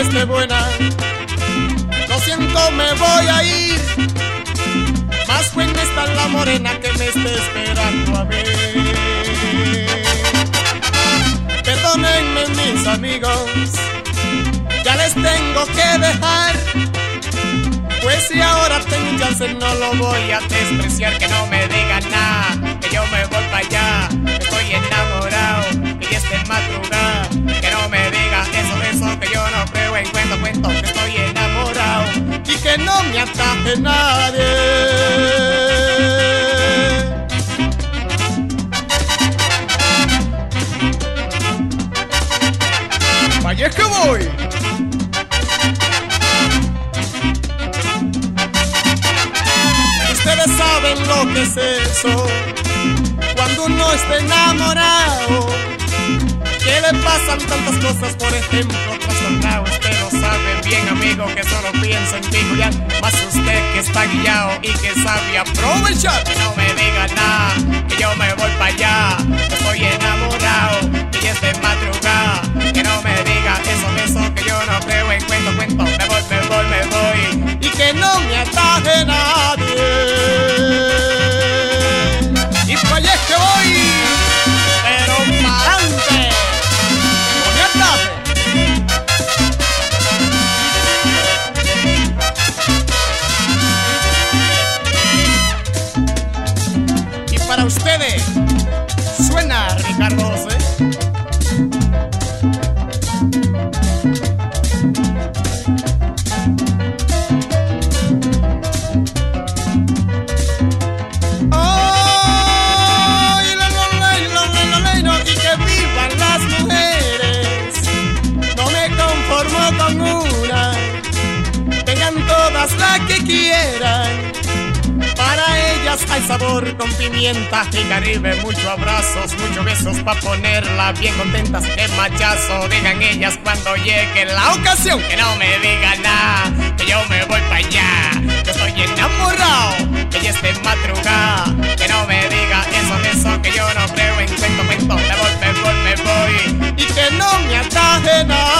esté buena. Lo siento, me voy a ir. Más buena está la morena que me esté esperando a ver. Perdónenme mis amigos, ya les tengo que dejar. Pues si ahora tengo un chance no lo voy a despreciar. Que no me digan nada, que yo me voy para allá. Estoy enamorado y ya es de madrugada. Que no me diga eso, que yo no creo en cuento, que estoy enamorado y que no me ataje nadie. Vaya es que voy. Ustedes saben lo que es eso, cuando uno está enamorado, que le pasan tantas cosas, por ejemplo, trastornado. Usted lo sabe bien, amigo, que solo piensa en picolear. Más usted que está guiado y que sabe aprovechar. Que no me diga nada, que yo me voy para allá. Estoy enamorado y ya es de madrugada. Que no me diga eso, que yo no creo en cuento. Me voy y que no me ataje nadie. Y para allá es que voy, pero para adelante. Y para ustedes suena Ricardo José. La que quieran, para ellas hay sabor con pimienta y Caribe, muchos abrazos, muchos besos pa' ponerla bien contentas. Que machazo digan ellas cuando llegue la ocasión. Que no me digan nada, que yo me voy pa' allá. Yo estoy enamorado, que ya es de madrugada. Que no me diga eso, que yo no creo en cuento. Me voy y que no me ataje nada.